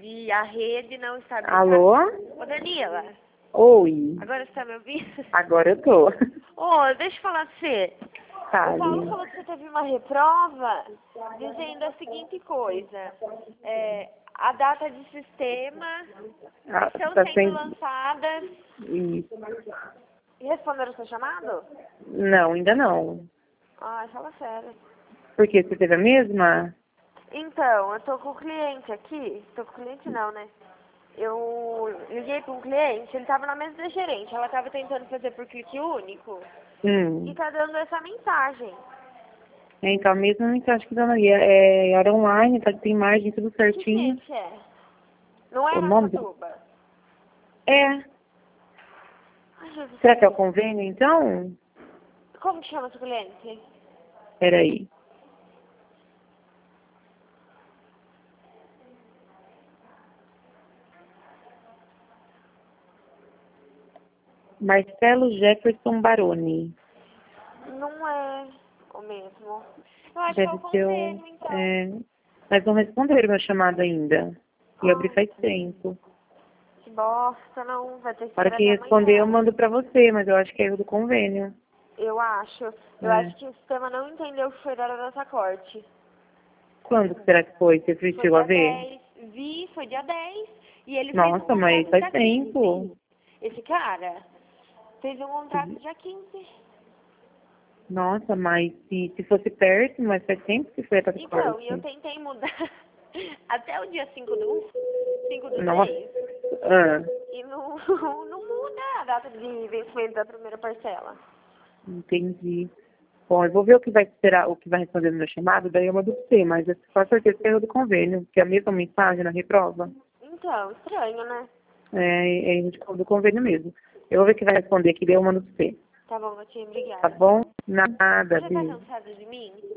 e a rede não está bem. Alô? Ô, Danila, Oi. agora você tá me ouvindo? Agora eu tô. Ô, deixa eu falar pra você. O Paulo Fale. falou que você teve uma reprova dizendo a seguinte coisa. A data de sistema Ah, estão tá sendo sem... lançadas. Isso. E responderam o seu chamado? Não, ainda não. Ai, fala sério. Por quê? Você teve a mesma? Então, eu tô com o cliente aqui. Tô com o cliente não, né? Eu liguei para um cliente, ele tava na mesa da gerente. Ela tava tentando fazer por clique único. E tá dando essa mensagem. Então, mesmo eu acho que dona Maria é hora online, tá, tem imagem, tudo Que certinho. cliente é? Não é O nome do... Araçatuba? É. Ai, Jesus Será que é o Cristo. convênio, então? Como que chama esse cliente? Peraí. Marcelo Jefferson Baroni. Não é o mesmo. Eu acho que é o Deve ser o... convênio, então. Mas não responderam meu chamado ainda. E eu abri Ai, faz tempo. que bosta, não. Vai ter que A hora ser que até responder, eu amanhã. mando pra você, mas eu acho que é erro do convênio. Eu acho. Eu É. acho que o sistema não entendeu que foi da nossa corte. Quando que será que foi? Você Foi chegou a dia ver? 10. Vi, foi dia 10. E ele fez um Nossa, mas contrato faz dia 15. tempo. Esse cara fez um contrato dia 15. Nossa, mas se fosse perto, mas faz tempo que foi até Então, e eu corte. tentei mudar até o dia 5 do Nossa. 10. Ah, E não, não muda a data de vencimento da primeira parcela. entendi. Bom, eu vou ver o que vai esperar, o que vai responder no meu chamado, daí eu mando pra você, mas eu com certeza que é erro do convênio, que é a mesma mensagem na reprova. Então, estranho, né? É erro do convênio mesmo. Eu vou ver o que vai responder aqui, daí eu mando pra você. Tá bom, Gatinho, Tá obrigada. bom? Nada, Você já tá Bi. cansada de mim?